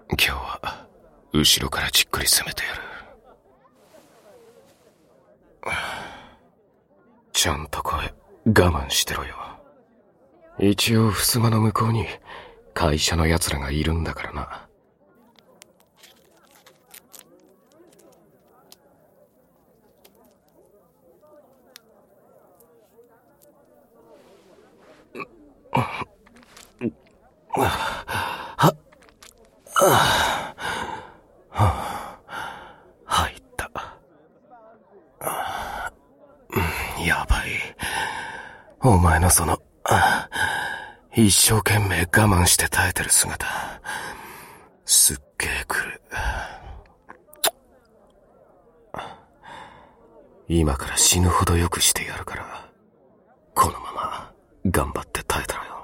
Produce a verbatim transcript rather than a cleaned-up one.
今日は後ろからじっくり攻めてやる。ちゃんと声我慢してろよ。一応襖の向こうに会社の奴らがいるんだからな。はっ入った。やばい。お前のその一生懸命我慢して耐えてる姿すっげえ来る。今から死ぬほどよくしてやるから、このまま頑張って耐えたろよ。